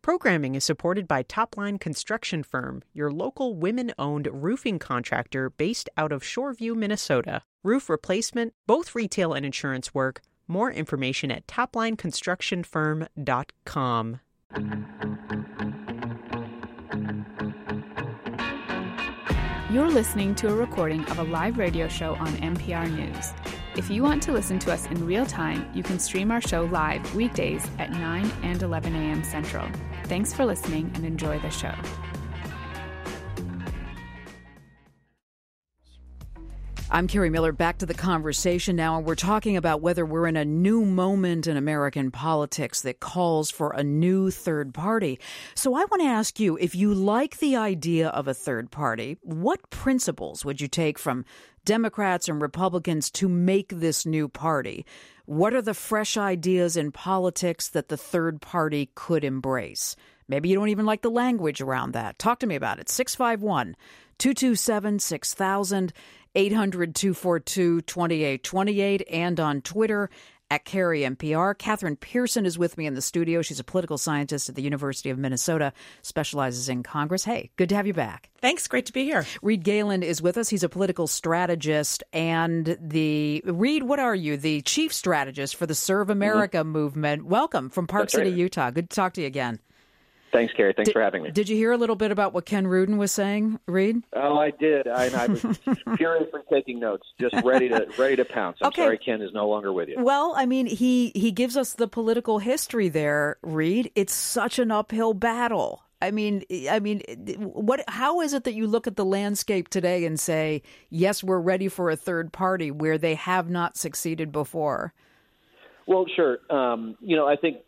Programming is supported by Topline Construction Firm, your local women-owned roofing contractor based out of Shoreview, Minnesota. Roof replacement, both retail and insurance work. More information at toplineconstructionfirm.com. You're listening to a recording of a live radio show on NPR News. If you want to listen to us in real time, you can stream our show live weekdays at 9 and 11 a.m. Central. Thanks for listening and enjoy the show. I'm Carrie Miller, back to the conversation now, and we're talking about whether we're in a new moment in American politics that calls for a new third party. So I want to ask you, if you like the idea of a third party, what principles would you take from Democrats and Republicans to make this new party? What are the fresh ideas in politics that the third party could embrace? Maybe you don't even like the language around that. Talk to me about it. 651-227-6000. 800-242-2828, and on Twitter at Carrie NPR. Catherine Pearson is with me in the studio. She's a political scientist at the University of Minnesota, specializes in Congress. Hey, good to have you back. Thanks. Great to be here. Reed Galen is with us. He's a political strategist and Reed, what are you? The chief strategist for the Serve America movement. Welcome from Park City, Utah. Good to talk to you again. Thanks, Carrie. Thanks for having me. Did you hear a little bit about what Ken Rudin was saying, Reed? Oh, I did. I was furiously taking notes, just ready to pounce. I'm sorry Ken is no longer with you. Well, I mean, he gives us the political history there, Reed. It's such an uphill battle. I mean, how is it that you look at the landscape today and say, yes, we're ready for a third party where they have not succeeded before? Well, sure. I think,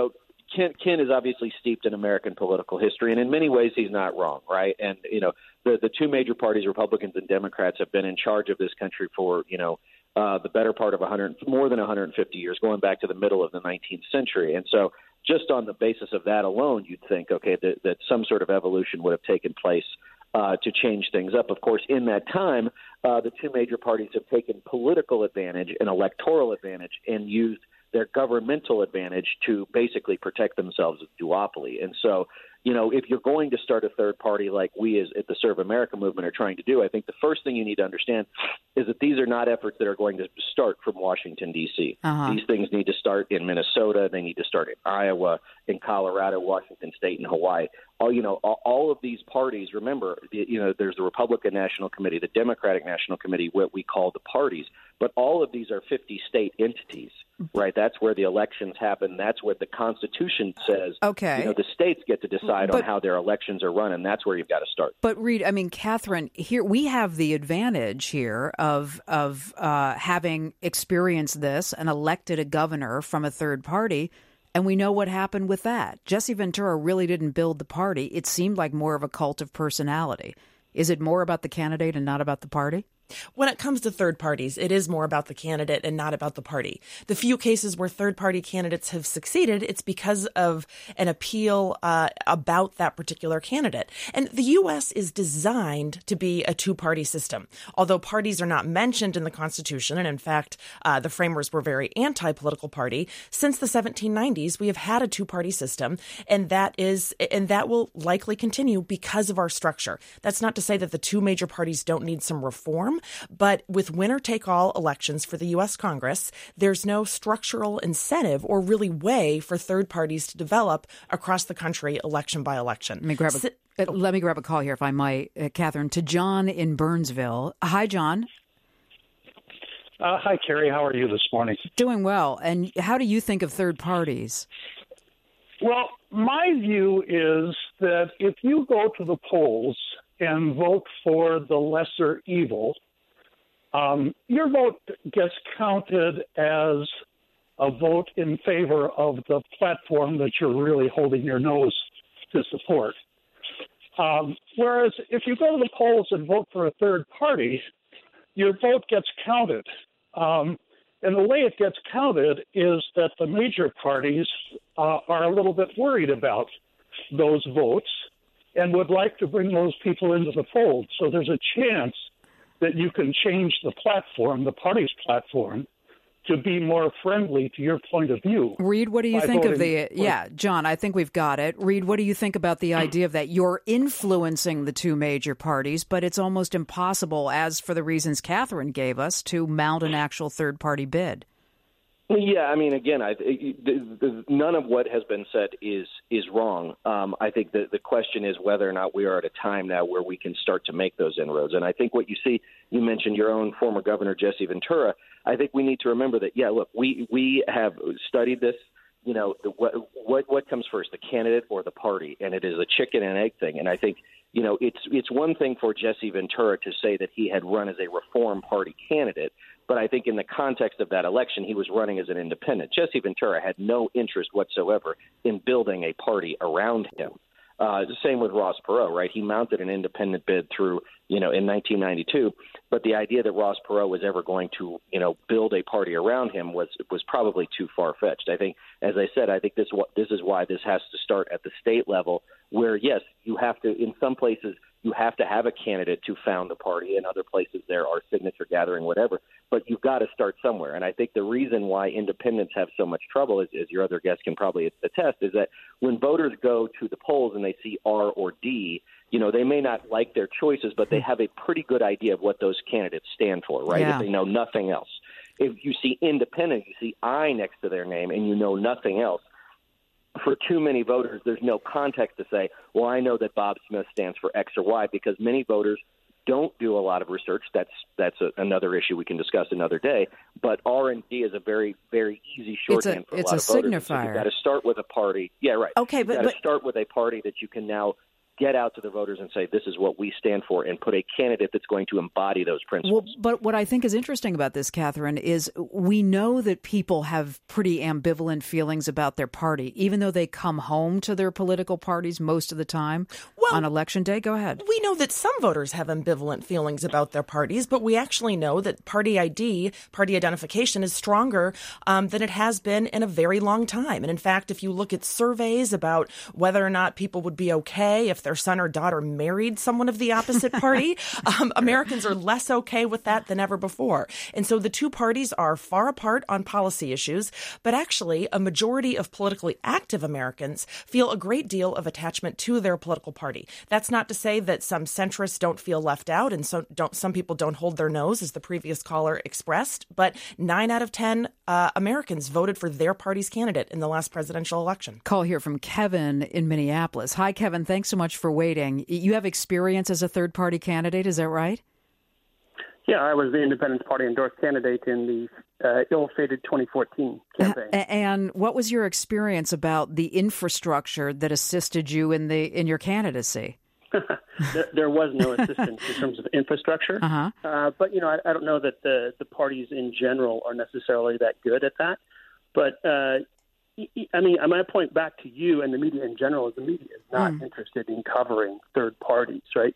Ken is obviously steeped in American political history, and in many ways he's not wrong, right? And, the two major parties, Republicans and Democrats, have been in charge of this country for, the better part of more than 150 years, going back to the middle of the 19th century. And so just on the basis of that alone, you'd think, okay, that some sort of evolution would have taken place to change things up. Of course, in that time, the two major parties have taken political advantage and electoral advantage and used their governmental advantage to basically protect themselves with duopoly. And so, if you're going to start a third party like we at the Serve America movement are trying to do, I think the first thing you need to understand is that these are not efforts that are going to start from Washington, D.C. Uh-huh. These things need to start in Minnesota. They need to start in Iowa, in Colorado, Washington State, and Hawaii. All of these parties, remember, there's the Republican National Committee, the Democratic National Committee, what we call the parties. But all of these are 50-state entities, right? That's where the elections happen. That's what the Constitution says. Okay. The states get to decide on how their elections are run, and that's where you've got to start. But, Reed, Catherine, here we have the advantage here of having experienced this and elected a governor from a third party. And we know what happened with that. Jesse Ventura really didn't build the party. It seemed like more of a cult of personality. Is it more about the candidate and not about the party? When it comes to third parties, it is more about the candidate and not about the party. The few cases where third-party candidates have succeeded, it's because of an appeal about that particular candidate. And the U.S. is designed to be a two-party system. Although parties are not mentioned in the Constitution, and in fact, the framers were very anti-political party, since the 1790s, we have had a two-party system, and that will likely continue because of our structure. That's not to say that the two major parties don't need some reform. But with winner-take-all elections for the U.S. Congress, there's no structural incentive or really way for third parties to develop across the country election by election. Let me grab a call here, if I might, Catherine, to John in Burnsville. Hi, John. Hi, Carrie. How are you this morning? Doing well. And how do you think of third parties? Well, my view is that if you go to the polls and vote for the lesser evil, your vote gets counted as a vote in favor of the platform that you're really holding your nose to support. Whereas if you go to the polls and vote for a third party, your vote gets counted. And the way it gets counted is that the major parties are a little bit worried about those votes and would like to bring those people into the fold. So there's a chance that you can change the platform, the party's platform, to be more friendly to your point of view. Reed, what do you think of John, I think we've got it. Reed, what do you think about the idea of that you're influencing the two major parties, but it's almost impossible, as for the reasons Catherine gave us, to mount an actual third-party bid? Yeah, I mean, again, none of what has been said is wrong. I think that the question is whether or not we are at a time now where we can start to make those inroads. And I think what you see, you mentioned your own former governor, Jesse Ventura. I think we need to remember that, yeah, look, we have studied this. You know, what comes first, the candidate or the party? And it is a chicken and egg thing. And I think, you know, it's one thing for Jesse Ventura to say that he had run as a Reform Party candidate, but I think in the context of that election, he was running as an independent. Jesse Ventura had no interest whatsoever in building a party around him. The same with Ross Perot, right? He mounted an independent bid through, in 1992. But the idea that Ross Perot was ever going to, build a party around him was probably too far-fetched. I think, as I said, I think this is why this has to start at the state level, where, yes, you have to, in some places, you have to have a candidate to found a party. In other places, there are signature gathering, whatever. But you've got to start somewhere. And I think the reason why independents have so much trouble, as your other guests can probably attest, is that when voters go to the polls and they see R or D, they may not like their choices, but they have a pretty good idea of what those candidates stand for, right? Yeah. If they know nothing else. If you see independent, you see I next to their name, and you know nothing else. For too many voters, there's no context to say, well, I know that Bob Smith stands for X or Y, because many voters don't do a lot of research. That's another issue we can discuss another day. But R and D is a very, very easy shorthand for a lot of voters. It's a signifier. So you've got to start with a party. Yeah, right. Okay, you've got to start with a party that you can now get out to the voters and say, this is what we stand for, and put a candidate that's going to embody those principles. Well, but what I think is interesting about this, Catherine, is we know that people have pretty ambivalent feelings about their party, even though they come home to their political parties most of the time on Election Day. Go ahead. We know that some voters have ambivalent feelings about their parties, but we actually know that party ID, party identification, is stronger than it has been in a very long time. And in fact, if you look at surveys about whether or not people would be okay if their son or daughter married someone of the opposite party, Americans are less okay with that than ever before. And so the two parties are far apart on policy issues, but actually a majority of politically active Americans feel a great deal of attachment to their political party. That's not to say that some centrists don't feel left out, and some people don't hold their nose, as the previous caller expressed, but 9 out of 10 Americans voted for their party's candidate in the last presidential election. Call here from Kevin in Minneapolis. Hi, Kevin. Thanks so much for waiting. You have experience as a third-party candidate, is that right? Yeah, I was the Independence Party endorsed candidate in the ill-fated 2014 campaign. And what was your experience about the infrastructure that assisted you in your candidacy? There was no assistance in terms of infrastructure. But, I don't know that the parties in general are necessarily that good at that. But, I might point back to you and the media in general, as the media is not interested in covering third parties, right?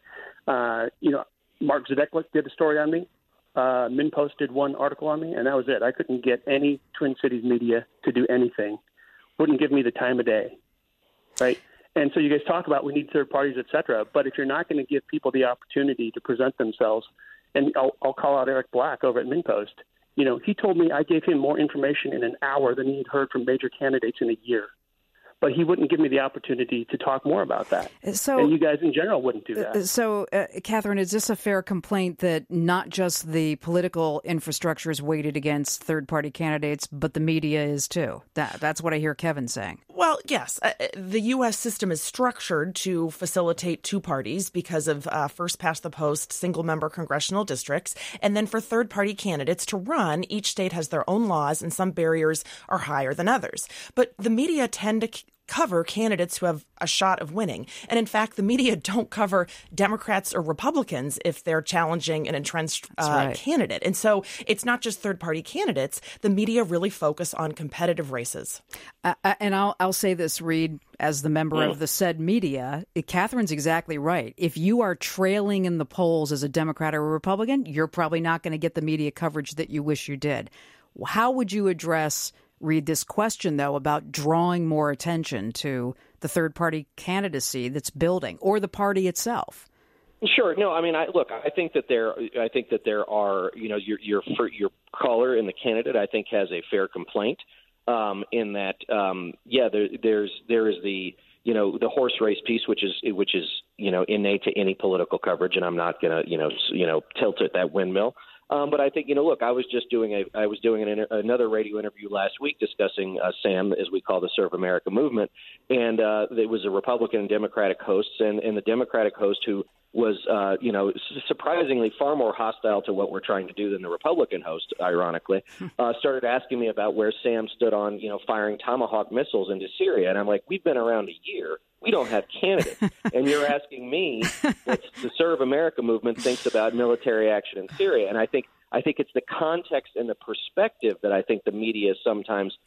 Mark Zadeklik did a story on me. MinnPost did one article on me, and that was it. I couldn't get any Twin Cities media to do anything. Wouldn't give me the time of day, right? And so you guys talk about we need third parties, et cetera, but if you're not going to give people the opportunity to present themselves, and I'll call out Eric Black over at MinnPost, he told me I gave him more information in an hour than he had heard from major candidates in a year. But he wouldn't give me the opportunity to talk more about that. And you guys in general wouldn't do that. So, Catherine, is this a fair complaint that not just the political infrastructure is weighted against third-party candidates, but the media is too? That's what I hear Kevin saying. Well, yes. The U.S. system is structured to facilitate two parties because of first-past-the-post single-member congressional districts. And then for third-party candidates to run, each state has their own laws, and some barriers are higher than others. But the media tend to cover candidates who have a shot of winning. And in fact, the media don't cover Democrats or Republicans if they're challenging an entrenched candidate. And so it's not just third-party candidates. The media really focus on competitive races. And I'll say this, Reed, as the member of the said media, Catherine's exactly right. If you are trailing in the polls as a Democrat or a Republican, you're probably not going to get the media coverage that you wish you did. How would you address, Reed, this question, though, about drawing more attention to the third-party candidacy that's building, or the party itself? Sure. No, I mean, I think that there are, your caller and the candidate, I think, has a fair complaint in that, there is the horse race piece, which is innate to any political coverage, and I'm not going to tilt at that windmill. But I think, I was doing another radio interview last week discussing SAM, as we call the Serve America movement, and it was a Republican and Democratic hosts, and the Democratic host who was, surprisingly far more hostile to what we're trying to do than the Republican host, ironically, started asking me about where SAM stood on, firing Tomahawk missiles into Syria. And I'm like, we've been around a year. We don't have candidates. And you're asking me what the Serve America movement thinks about military action in Syria. And I think it's the context and the perspective that I think the media sometimes,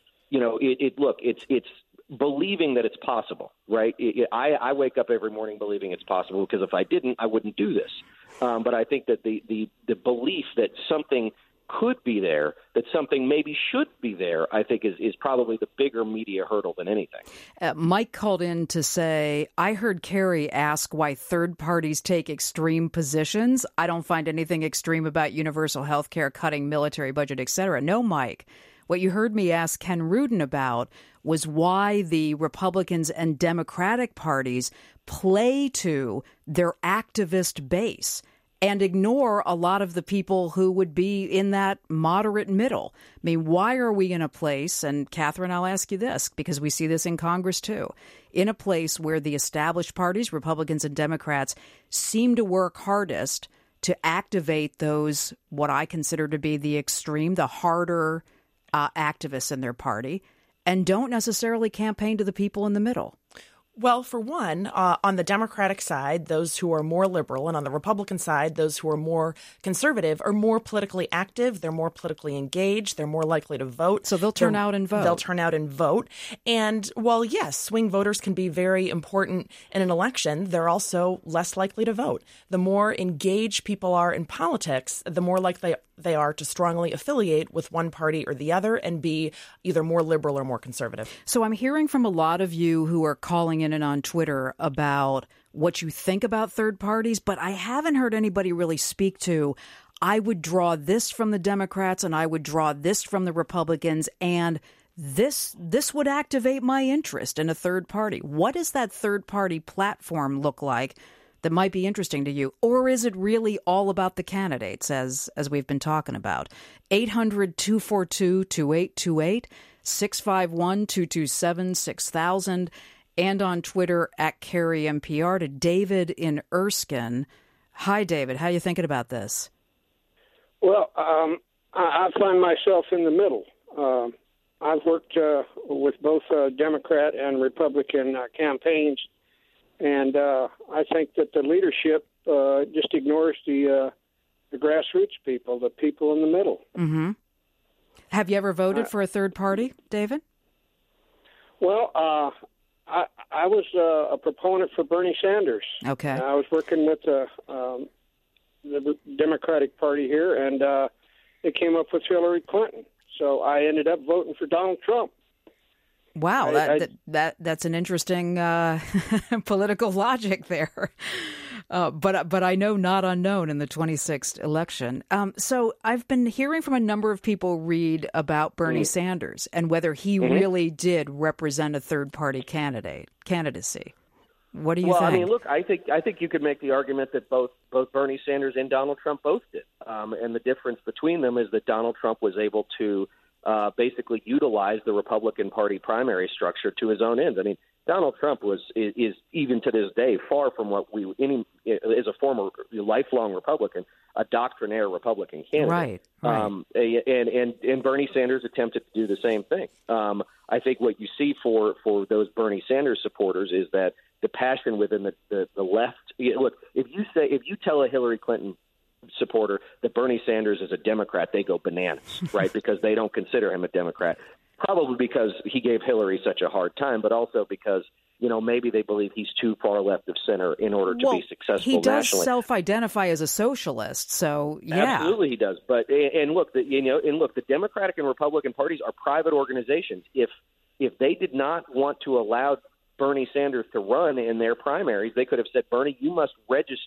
it's believing that it's possible, right? I wake up every morning believing it's possible, because if I didn't, I wouldn't do this. But I think that the belief that something could be there, that something maybe should be there, I think is probably the bigger media hurdle than anything. Mike called in to say, I heard Kerry ask why third parties take extreme positions. I don't find anything extreme about universal health care, cutting military budget, etc. No, Mike. What you heard me ask Ken Rudin about was why the Republicans and Democratic parties play to their activist base and ignore a lot of the people who would be in that moderate middle. I mean, why are we in a place, and Catherine, I'll ask you this, because we see this in Congress too, in a place where the established parties, Republicans and Democrats, seem to work hardest to activate those, what I consider to be the extreme, the harder activists in their party, and don't necessarily campaign to the people in the middle? Well, for one, on the Democratic side, those who are more liberal, and on the Republican side, those who are more conservative are more politically active. They're more politically engaged. They're more likely to vote. So they'll turn out and vote. They'll turn out and vote. And while, yes, swing voters can be very important in an election, they're also less likely to vote. The more engaged people are in politics, the more likely they are to strongly affiliate with one party or the other and be either more liberal or more conservative. So I'm hearing from a lot of you who are calling in and on Twitter about what you think about third parties, but I haven't heard anybody really speak to, I would draw this from the Democrats and I would draw this from the Republicans, and this would activate my interest in a third party. What does that third party platform look like that might be interesting to you? Or is it really all about the candidates, as we've been talking about? 800-242-2828, 651-227-6000, and on Twitter at Kerry MPR. To David in Erskine. Hi, David. How are you thinking about this? Well, I find myself in the middle. I've worked with both Democrat and Republican campaigns, and I think that the leadership just ignores the grassroots people, the people in the middle. Mm-hmm. Have you ever voted for a third party, David? Well, I was a proponent for Bernie Sanders. Okay. I was working with the Democratic Party here, and it came up with Hillary Clinton. So I ended up voting for Donald Trump. Wow, that's an interesting political logic there. But I know not unknown in the 26th election. So I've been hearing from a number of people read about Bernie Sanders and whether he really did represent a third-party candidacy. What do you think? Well, I mean, look, I think you could make the argument that both Bernie Sanders and Donald Trump both did. And the difference between them is that Donald Trump was able to basically utilize the Republican Party primary structure to his own ends. I mean, Donald Trump is even to this day far from what as a former lifelong Republican, a doctrinaire Republican candidate. Right. And Bernie Sanders attempted to do the same thing. I think what you see for those Bernie Sanders supporters is that the passion within the left. Look, if you tell a Hillary Clinton supporter that Bernie Sanders is a Democrat, they go bananas, right? Because they don't consider him a Democrat. Probably because he gave Hillary such a hard time, but also because, maybe they believe he's too far left of center in order to be successful he does nationally. Self-identify as a socialist, so yeah. Absolutely he does. But look, the Democratic and Republican parties are private organizations. If they did not want to allow Bernie Sanders to run in their primaries, they could have said, Bernie, you must register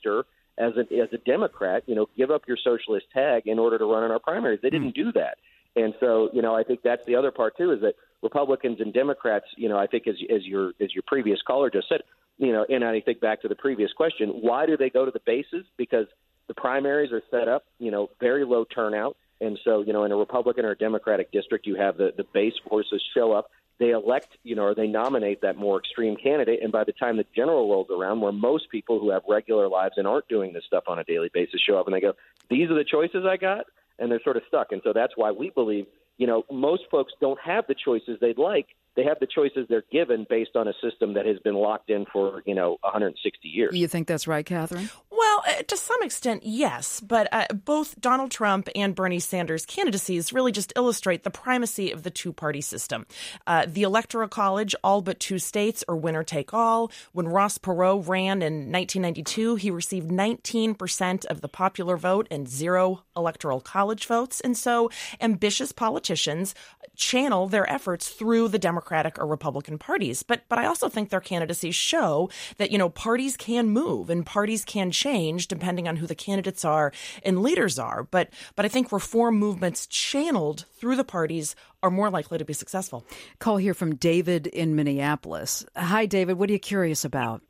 as a Democrat, give up your socialist tag in order to run in our primaries. They didn't do that. And so, I think that's the other part, too, is that Republicans and Democrats, I think as your previous caller just said, and I think back to the previous question, why do they go to the bases? Because the primaries are set up, very low turnout. And so, in a Republican or Democratic district, you have the base forces show up. They elect, or they nominate that more extreme candidate. And by the time the general rolls around, where most people who have regular lives and aren't doing this stuff on a daily basis show up and they go, these are the choices I got. And they're sort of stuck. And so that's why we believe, most folks don't have the choices they'd like. They have the choices they're given based on a system that has been locked in for, 160 years. You think that's right, Catherine? Well, to some extent, yes. But both Donald Trump and Bernie Sanders' candidacies really just illustrate the primacy of the two-party system. The Electoral College, all but 2 states, are winner take all. When Ross Perot ran in 1992, he received 19% of the popular vote and 0 Electoral College votes. And so ambitious politicians channel their efforts through the Democratic or Republican parties. But I also think their candidacies show that, parties can move and parties can change depending on who the candidates are and leaders are. But I think reform movements channeled through the parties are more likely to be successful. Call here from David in Minneapolis. Hi, David. What are you curious about?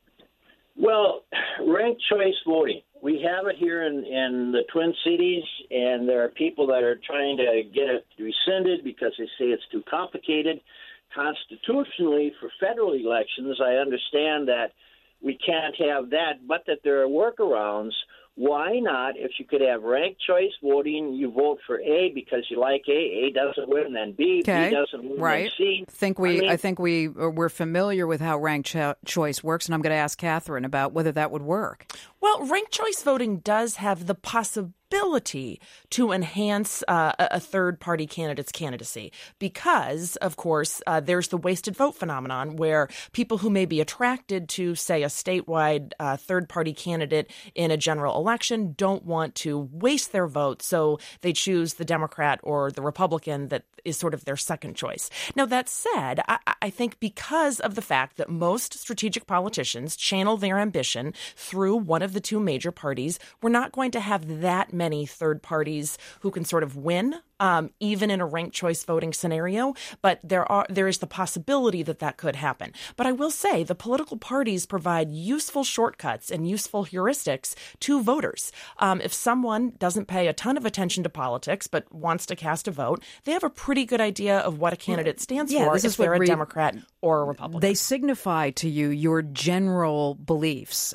Well, ranked choice voting. We have it here in the Twin Cities, and there are people that are trying to get it rescinded because they say it's too complicated. Constitutionally, for federal elections, I understand that we can't have that, but that there are workarounds. Why not, if you could have ranked choice voting, you vote for A because you like A doesn't win, then B, okay. B doesn't win, right. then C. I think we're familiar with how ranked choice works, and I'm going to ask Catherine about whether that would work. Well, ranked choice voting does have the possibility to enhance a third-party candidate's candidacy because, of course, there's the wasted vote phenomenon where people who may be attracted to, say, a statewide third-party candidate in a general election don't want to waste their vote, so they choose the Democrat or the Republican that is sort of their second choice. Now, that said, I think because of the fact that most strategic politicians channel their ambition through one of the two major parties, we're not going to have that many third parties who can sort of win, even in a ranked choice voting scenario. But there is the possibility that could happen. But I will say the political parties provide useful shortcuts and useful heuristics to voters. If someone doesn't pay a ton of attention to politics but wants to cast a vote, they have a pretty good idea of what a candidate stands for if they're a Democrat or a Republican. They signify to you your general beliefs.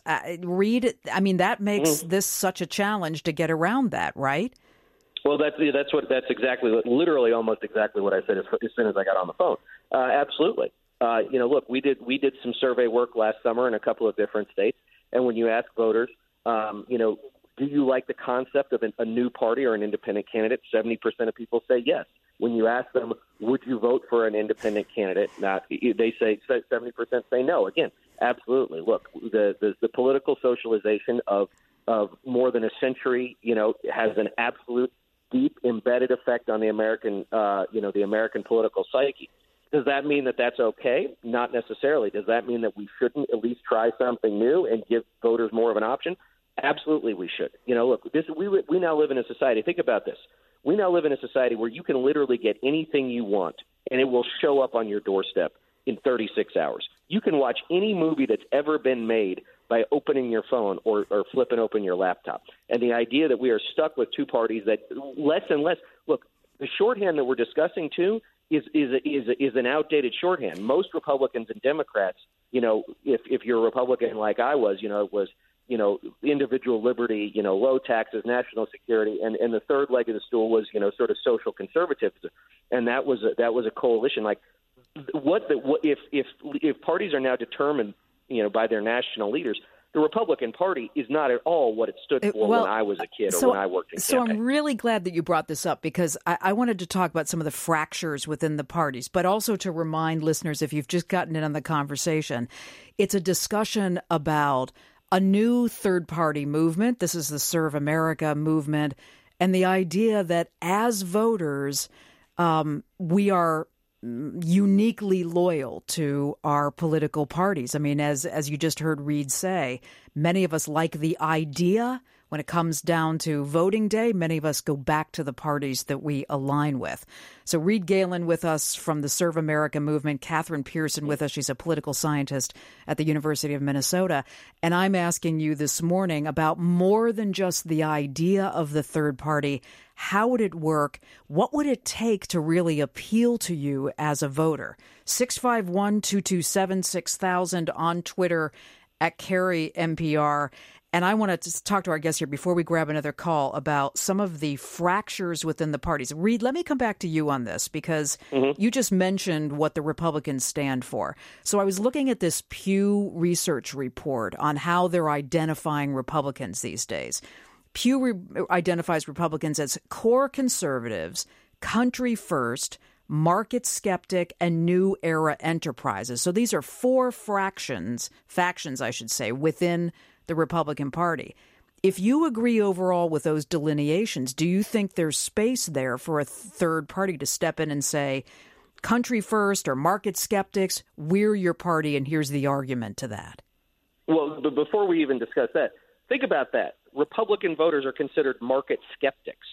That makes this such a challenge to get around that, right? Well, that's exactly literally almost exactly what I said as soon as I got on the phone. Absolutely. Look, we did some survey work last summer in a couple of different states, and when you ask voters, do you like the concept of a new party or an independent candidate? 70% of people say yes. When you ask them, would you vote for an independent candidate? They say 70% say no. Again, absolutely. Look, the political socialization of more than a century, has an absolute deep embedded effect on the American, the American political psyche. Does that mean that that's okay? Not necessarily. Does that mean that we shouldn't at least try something new and give voters more of an option? Absolutely, we should. Look, we now live in a society. Think about this. We now live in a society where you can literally get anything you want, and it will show up on your doorstep in 36 hours. You can watch any movie that's ever been made by opening your phone or flipping open your laptop. And the idea that we are stuck with two parties that less and less – look, the shorthand that we're discussing, too, is an outdated shorthand. Most Republicans and Democrats, if you're a Republican like I was, it was – individual liberty, low taxes, national security, and the third leg of the stool was, sort of social conservatism, and that was a coalition. Like, if parties are now determined, by their national leaders, the Republican Party is not at all what it stood for when I was a kid or when I worked in campaign. So I'm really glad that you brought this up because I wanted to talk about some of the fractures within the parties, but also to remind listeners, if you've just gotten in on the conversation, it's a discussion about a new third-party movement. This is the Serve America movement, and the idea that as voters, we are uniquely loyal to our political parties. I mean, as you just heard Reed say, many of us like the idea. When it comes down to voting day, many of us go back to the parties that we align with. So Reed Galen with us from the Serve America movement, Catherine Pearson with us. She's a political scientist at the University of Minnesota. And I'm asking you this morning about more than just the idea of the third party. How would it work? What would it take to really appeal to you as a voter? 651-227-6000 on Twitter at Carrie NPR. And I want to talk to our guest here before we grab another call about some of the fractures within the parties. Reed, let me come back to you on this because you just mentioned what the Republicans stand for. So I was looking at this Pew Research report on how they're identifying Republicans these days. Pew identifies Republicans as core conservatives, country first, market skeptic, and new era enterprises. So these are four factions, I should say, within the Republican Party. If you agree overall with those delineations, do you think there's space there for a third party to step in and say, country first or market skeptics, we're your party and here's the argument to that? Well, but before we even discuss that, think about that. Republican voters are considered market skeptics.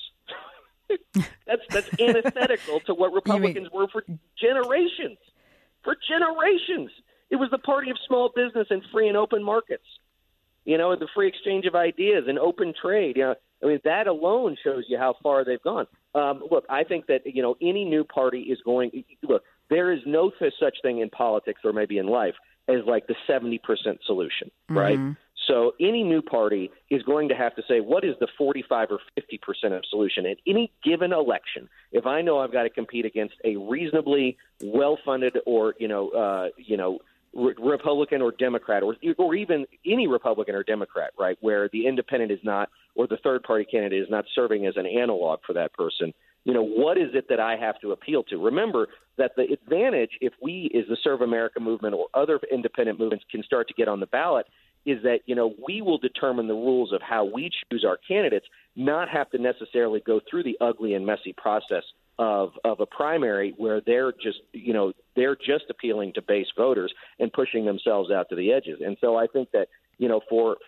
That's antithetical to what Republicans were for generations. For generations. It was the party of small business and free and open markets. You know, the free exchange of ideas and open trade. You know, I mean, that alone shows you how far they've gone. Look, I think that, you know, any new party is going – look, there is no such thing in politics or maybe in life as like the 70% solution, right? So any new party is going to have to say, what is the 45 or 50% of solution at any given election? If I know I've got to compete against a reasonably well-funded or, Republican or Democrat, or even any Republican or Democrat, right, where the independent is not, or the third-party candidate is not serving as an analog for that person, you know, what is it that I have to appeal to? Remember that the advantage, if we, as the Serve America movement or other independent movements, can start to get on the ballot, is that, you know, we will determine the rules of how we choose our candidates, not have to necessarily go through the ugly and messy process of a primary where they're just appealing to base voters and pushing themselves out to the edges. And so I think that, you know,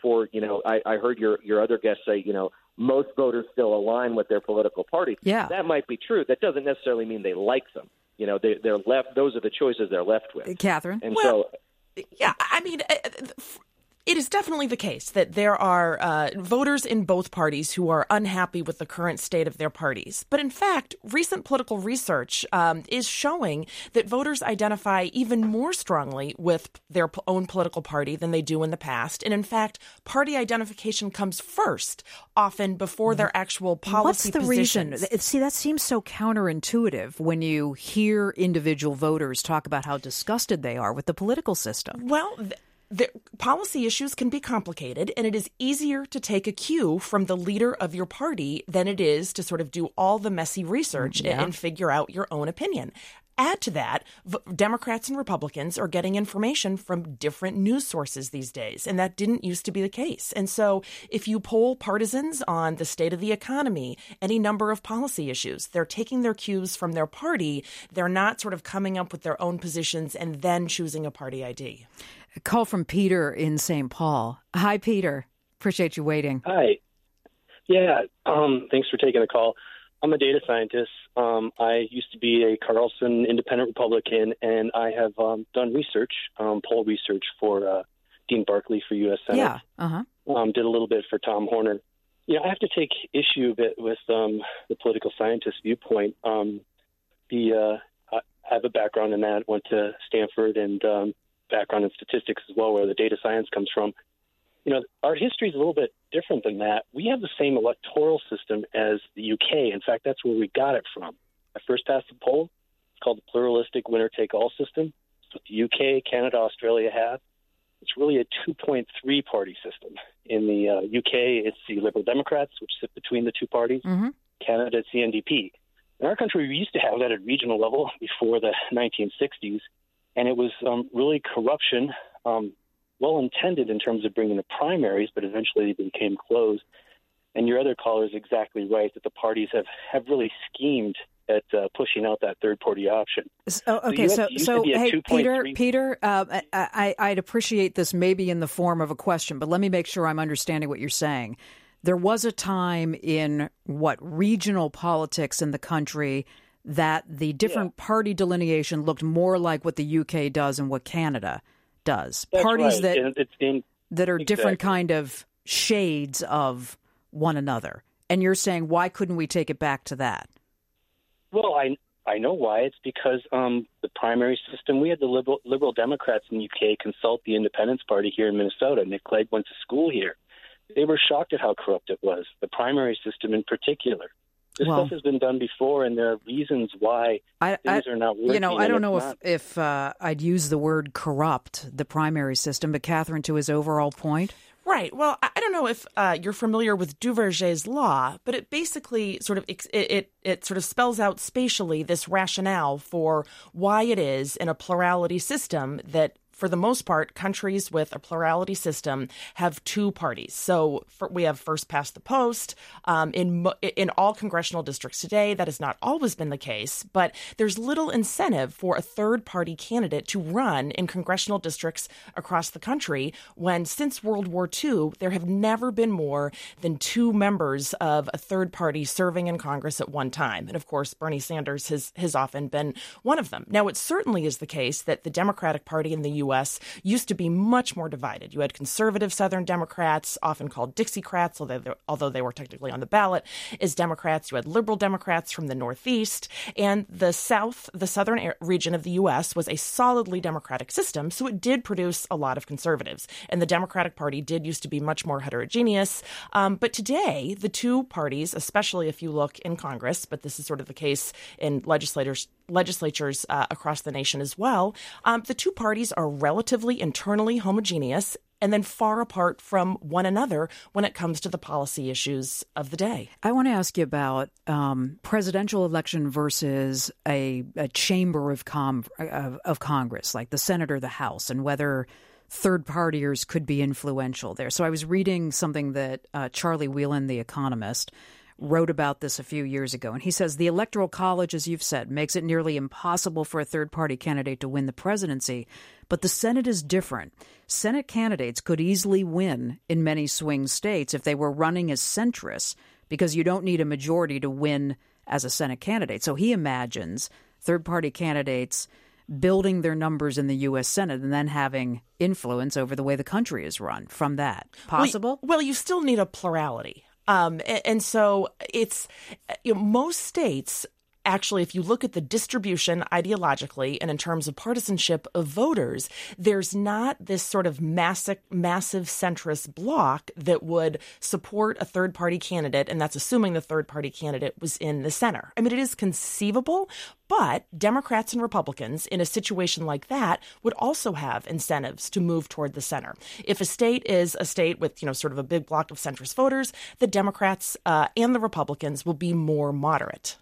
I heard your other guest say, you know, most voters still align with their political party. Yeah. That might be true. That doesn't necessarily mean they like them. You know, they're left. Those are the choices they're left with. Catherine? And yeah, I mean, it is definitely the case that there are voters in both parties who are unhappy with the current state of their parties. But in fact, recent political research is showing that voters identify even more strongly with their own political party than they do in the past. And in fact, party identification comes first, often before their actual policy positions. What's the reason? See, that seems so counterintuitive when you hear individual voters talk about how disgusted they are with the political system. Well, the policy issues can be complicated, and it is easier to take a cue from the leader of your party than it is to sort of do all the messy research and figure out your own opinion. Add to that, Democrats and Republicans are getting information from different news sources these days, and that didn't used to be the case. And so if you poll partisans on the state of the economy, any number of policy issues, they're taking their cues from their party. They're not sort of coming up with their own positions and then choosing a party ID. A call from Peter in St. Paul. Hi, Peter. Appreciate you waiting. Hi. Yeah, thanks for taking the call. I'm a data scientist. I used to be a Carlson independent Republican, and I have done research, poll research for Dean Barkley for U.S. Senate. Yeah. Uh-huh. Did a little bit for Tom Horner. You know, I have to take issue a bit with the political scientist viewpoint. I have a background in that. Went to Stanford and background in statistics as well, where the data science comes from. You know, our history is a little bit different than that. We have the same electoral system as the UK. In fact, that's where we got it from. I first passed the poll. It's called the pluralistic winner-take-all system. It's what the UK, Canada, Australia have. It's really a 2.3 party system. In the UK, it's the Liberal Democrats, which sit between the two parties. Mm-hmm. Canada, it's the NDP. In our country, we used to have that at regional level before the 1960s, and it was really corruption, well-intended in terms of bringing the primaries, but eventually they became closed. And your other caller is exactly right, that the parties have really schemed pushing out that third party option. Okay, so hey, Peter, I'd appreciate this maybe in the form of a question, but let me make sure I'm understanding what you're saying. There was a time in regional politics in the country that the different party delineation looked more like what the UK does and what Canada does. That's parties right. that are different kind of shades of one another. And you're saying, why couldn't we take it back to that? Well, I know why. It's because the primary system, we had the Liberal Democrats in the UK consult the Independence Party here in Minnesota. Nick Clegg went to school here. They were shocked at how corrupt it was, the primary system in particular. This stuff has been done before, and there are reasons why things are not working. I don't know if I'd use the word corrupt, the primary system, but Catherine, to his overall point. Right. Well, I don't know if you're familiar with Duverger's law, but it basically sort of it sort of spells out spatially this rationale for why it is in a plurality system that, for the most part, countries with a plurality system have two parties. So we have first past the post. In all congressional districts today, that has not always been the case, but there's little incentive for a third-party candidate to run in congressional districts across the country when, since World War II, there have never been more than two members of a third party serving in Congress at one time. And, of course, Bernie Sanders has often been one of them. Now, it certainly is the case that the Democratic Party in the U.S. used to be much more divided. You had conservative Southern Democrats, often called Dixiecrats, although they were technically on the ballot as Democrats. You had liberal Democrats from the Northeast, and the southern region of the U.S. was a solidly Democratic system, so it did produce a lot of conservatives. And the Democratic Party did used to be much more heterogeneous. But today, the two parties, especially if you look in Congress, but this is sort of the case in legislatures across the nation as well, the two parties are relatively internally homogeneous and then far apart from one another when it comes to the policy issues of the day. I want to ask you about presidential election versus a chamber of Congress, like the Senate or the House, and whether third-partiers could be influential there. So I was reading something that Charlie Whelan, the economist, wrote about this a few years ago. And he says the Electoral College, as you've said, makes it nearly impossible for a third-party candidate to win the presidency. But the Senate is different. Senate candidates could easily win in many swing states if they were running as centrists, because you don't need a majority to win as a Senate candidate. So he imagines third-party candidates building their numbers in the U.S. Senate and then having influence over the way the country is run from that. Possible? Well, you still need a plurality. And so it's most states. Actually, if you look at the distribution ideologically and in terms of partisanship of voters, there's not this sort of massive centrist bloc that would support a third-party candidate, and that's assuming the third-party candidate was in the center. I mean, it is conceivable, but Democrats and Republicans in a situation like that would also have incentives to move toward the center. If a state is a state with, sort of a big block of centrist voters, the Democrats and the Republicans will be more moderate.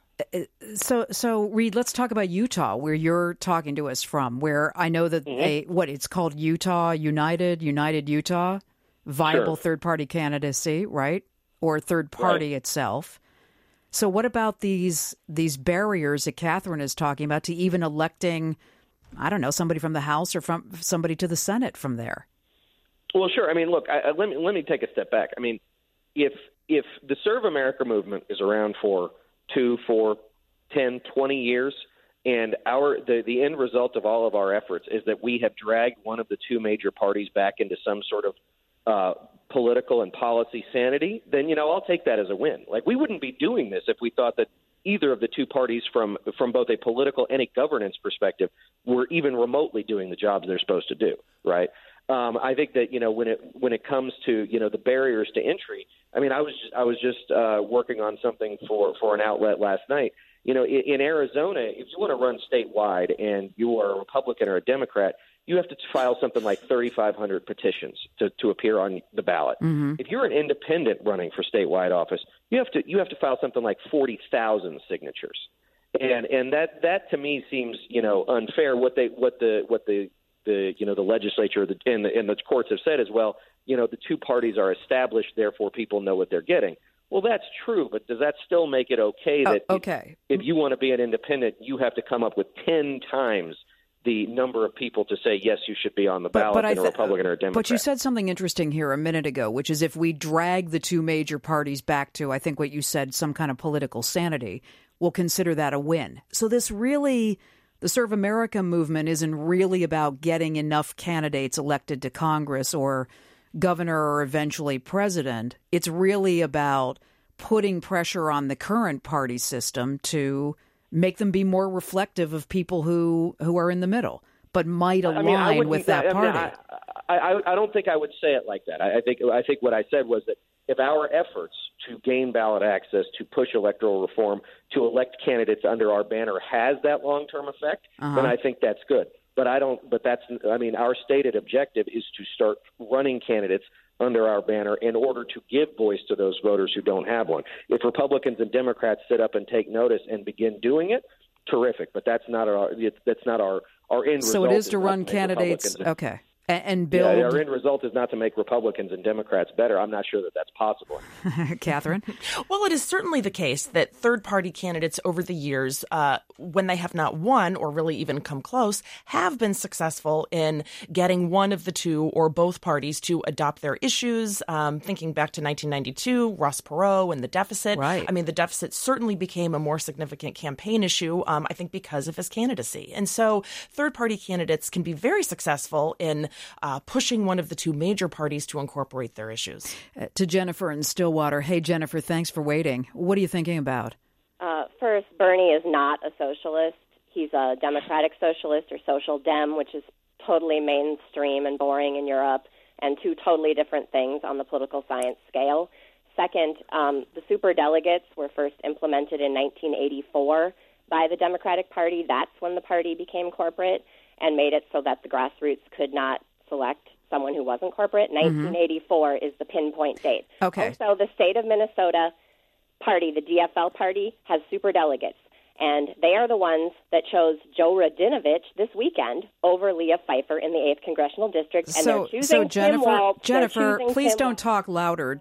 So Reed, let's talk about Utah, where you're talking to us from, where I know that it's called Utah United Utah, viable third-party candidacy, right? Or third party itself. So what about these barriers that Catherine is talking about to even electing, I don't know, somebody from the House or from somebody to the Senate from there? Well, sure. I mean, look, let me take a step back. I mean, if the Serve America movement is around for 2, 4, 10, 20 years, and the end result of all of our efforts is that we have dragged one of the two major parties back into some sort of political and policy sanity, then, I'll take that as a win. Like, we wouldn't be doing this if we thought that either of the two parties from both a political and a governance perspective were even remotely doing the jobs they're supposed to do, right? I think that, when it comes to, the barriers to entry, I mean, I was just working on something for an outlet last night. In Arizona, if you want to run statewide and you are a Republican or a Democrat, you have to file something like 3,500 petitions to appear on the ballot. Mm-hmm. If you're an independent running for statewide office, you have to file something like 40,000 signatures, and that to me seems unfair. What the legislature and the courts have said as well. The two parties are established, therefore people know what they're getting. Well, that's true, but does that still make it okay that if you want to be an independent, you have to come up with 10 times the number of people to say, yes, you should be on the ballot than a Republican or a Democrat? But you said something interesting here a minute ago, which is if we drag the two major parties back to, I think what you said, some kind of political sanity, we'll consider that a win. So this really, the Serve America movement isn't really about getting enough candidates elected to Congress or governor or eventually president. It's really about putting pressure on the current party system to make them be more reflective of people who are in the middle, but might align with that party. I don't think I would say it like that. I think what I said was that if our efforts to gain ballot access, to push electoral reform, to elect candidates under our banner has that long-term effect, then I think that's good. But our stated objective is to start running candidates under our banner in order to give voice to those voters who don't have one. If Republicans and Democrats sit up and take notice and begin doing it, terrific. But that's not our end result. So it is to run candidates. Okay. And build. Yeah, our end result is not to make Republicans and Democrats better. I'm not sure that that's possible. Catherine? Well, it is certainly the case that third-party candidates over the years, when they have not won or really even come close, have been successful in getting one of the two or both parties to adopt their issues. Thinking back to 1992, Ross Perot and the deficit. Right. I mean, the deficit certainly became a more significant campaign issue, I think, because of his candidacy. And so third-party candidates can be very successful in pushing one of the two major parties to incorporate their issues. To Jennifer in Stillwater. Hey, Jennifer, thanks for waiting. What are you thinking about? First, Bernie is not a socialist. He's a democratic socialist or social dem, which is totally mainstream and boring in Europe, and two totally different things on the political science scale. Second, the superdelegates were first implemented in 1984 by the Democratic Party. That's when the party became corporate and made it so that the grassroots could not select someone who wasn't corporate. 1984 is the pinpoint date. Okay. Also, the state of Minnesota party, the DFL party, has superdelegates, and they are the ones that chose Joe Radinovich this weekend over Leah Pfeiffer in the 8th Congressional District. And they're choosing Jennifer, please don't talk louder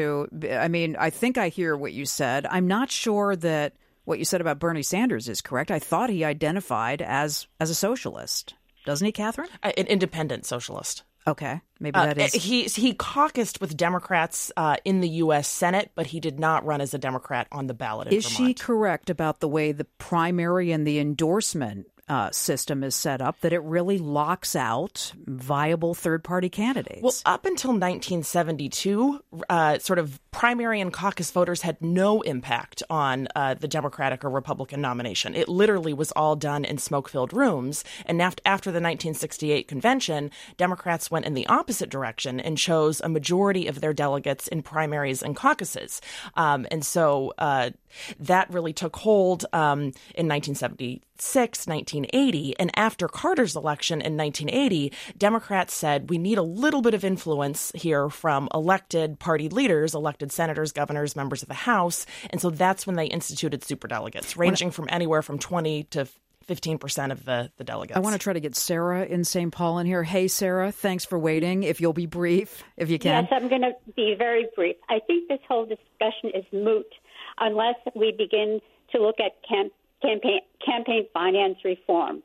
I think I hear what you said. I'm not sure that what you said about Bernie Sanders is correct. I thought he identified as a socialist. Doesn't he, Catherine? An independent socialist. Okay, maybe that is. He caucused with Democrats in the U.S. Senate, but he did not run as a Democrat on the ballot in Vermont. Is she correct about the way the primary and the endorsement system is set up, that it really locks out viable third-party candidates? Well, up until 1972, sort of primary and caucus voters had no impact on the Democratic or Republican nomination. It literally was all done in smoke-filled rooms. And after the 1968 convention, Democrats went in the opposite direction and chose a majority of their delegates in primaries and caucuses. And so that really took hold in 1976, 1980. And after Carter's election in 1980, Democrats said, we need a little bit of influence here from elected party leaders, elected senators, governors, members of the House. And so that's when they instituted superdelegates, ranging from anywhere from 20 to 15% of the delegates. I want to try to get Sarah in St. Paul in here. Hey, Sarah, thanks for waiting. If you'll be brief, if you can. Yes, I'm going to be very brief. I think this whole discussion is moot unless we begin to look at campaign finance reform.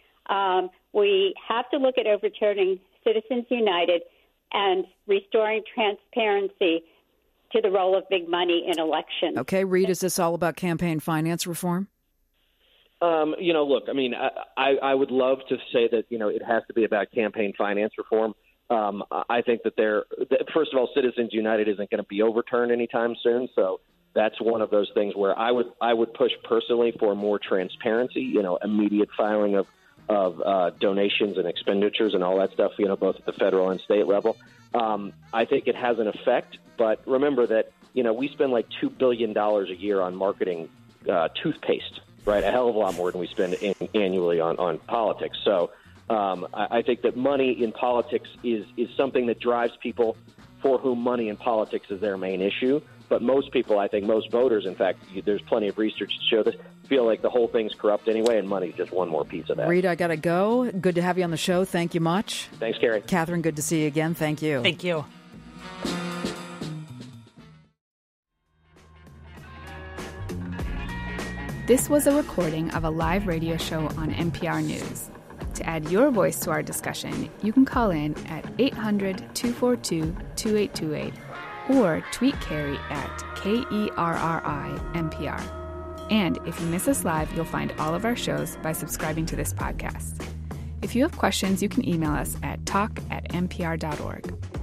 We have to look at overturning Citizens United and restoring transparency to the role of big money in elections. Okay, Reed, is this all about campaign finance reform? Look, I mean, I would love to say that, it has to be about campaign finance reform. I think that first of all, Citizens United isn't going to be overturned anytime soon. So that's one of those things where I would push personally for more transparency, immediate filing of donations and expenditures and all that stuff, both at the federal and state level. I think it has an effect. But remember that, we spend like $2 billion a year on marketing toothpaste. Right, a hell of a lot more than we spend annually on politics. So I think that money in politics is something that drives people for whom money in politics is their main issue. But most people, I think most voters, in fact, there's plenty of research to show this, feel like the whole thing's corrupt anyway, and money's just one more piece of that. Reed, I got to go. Good to have you on the show. Thank you much. Thanks, Carrie. Catherine, good to see you again. Thank you. Thank you. This was a recording of a live radio show on NPR News. To add your voice to our discussion, you can call in at 800-242-2828 or tweet Kerry at KERRI-NPR. And if you miss us live, you'll find all of our shows by subscribing to this podcast. If you have questions, you can email us at talk@npr.org.